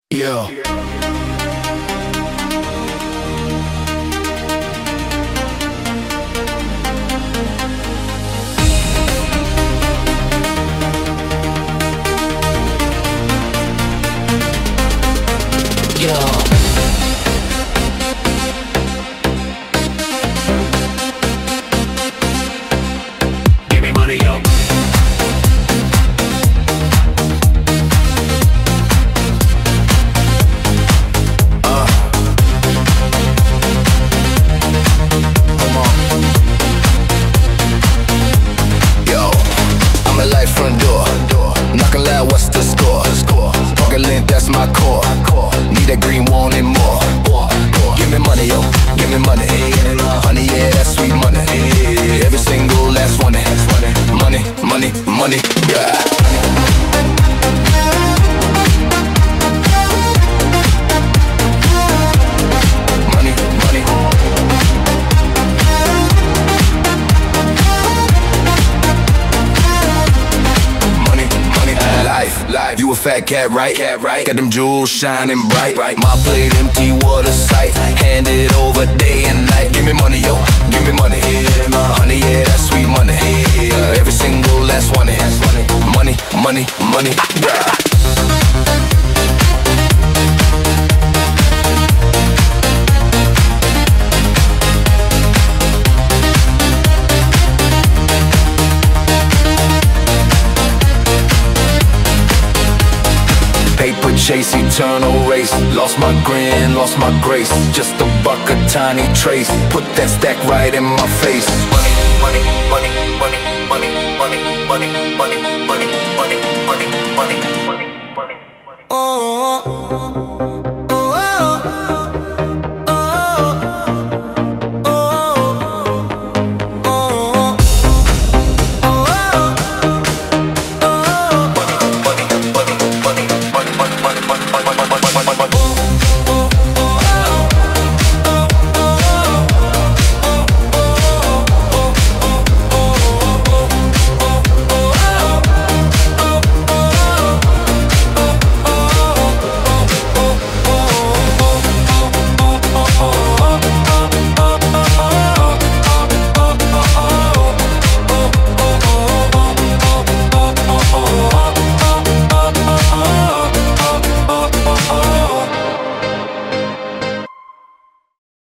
Yeah. Yo. Give me money, yo. Come on. Yo, I'm a light front door. Knocking loud, what's the score? Pocket lint, that's my core. Need that green, want it more. Give me money, yo, give me money. Honey, yeah, that's sweet money. Every single last one. Money, money, money, yeah. Money, money. Money, money. Life. You a fat cat, right? Got them jewels shining bright. My plate empty, what a sight. Hand it over day and night. Give me money, yo. Give me money. Honey, yeah, that's sweet money. Every single last one. Money, money, money. Yeah. Paper chase, eternal race. Lost my grin, lost my grace. Just a buck, a tiny trace. Put that stack right in my face. Money, money, money, money, money, money, money, money, money, money, money, money, money, money, money. Oh.